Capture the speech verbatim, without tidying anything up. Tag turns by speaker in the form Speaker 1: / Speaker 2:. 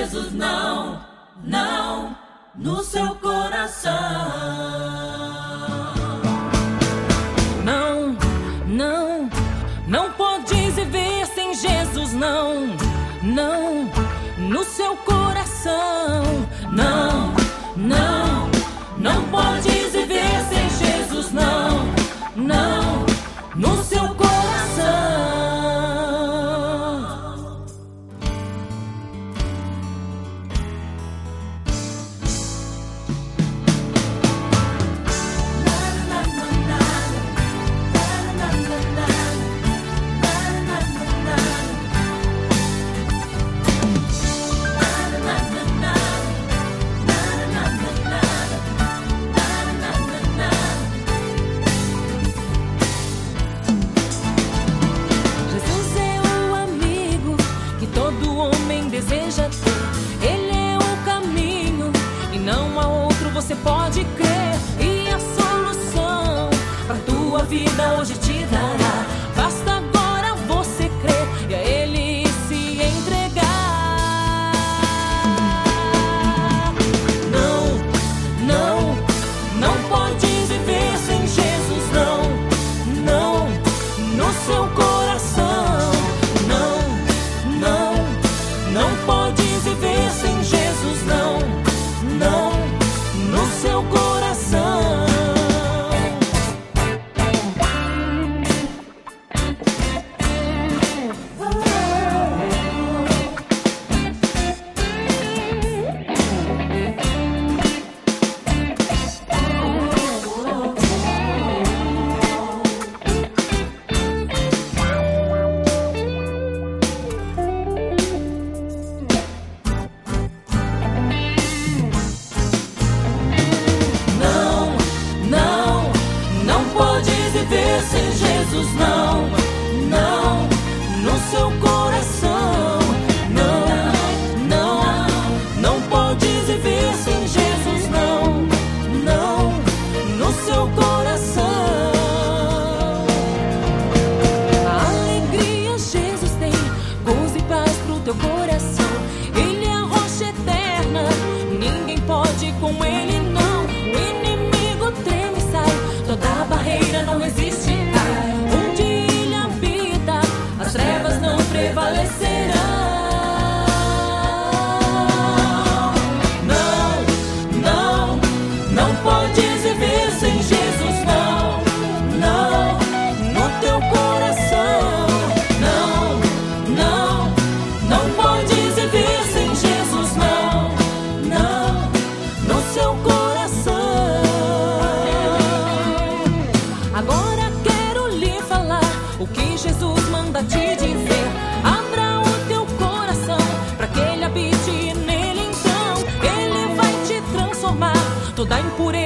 Speaker 1: Jesus não, não, no seu coração.
Speaker 2: Não, não, não podes viver sem Jesus, não, não, no seu coração. Não, não, não podes viver sem Jesus, não, não, no seu coração. Você pode crer, e a solução pra tua vida hoje te dará. Basta agora você crer e a Ele se entregar. Não, não, não podes viver sem Jesus, não, não, no seu coração. Não, não, não podes viver sem Jesus, não, não, no seu coração. Sem Jesus, não, não, no seu coração. Não, não, não podes viver sem Jesus, não, não, no seu coração. A alegria Jesus tem, gozo e paz pro teu coração. Ele é a rocha eterna, ninguém pode com Ele, não. O inimigo treme e sai, toda barreira não existe. Onde Ele habita, as trevas não prevalecerão. Não, não, não podes viver sem Jesus, não, não, no teu coração. Não, não, não podes viver sem Jesus, não, não, no seu coração. Agora quero lhe falar o que Jesus manda te dizer. Abra o teu coração para que Ele habite nele, então Ele vai te transformar. Toda impureza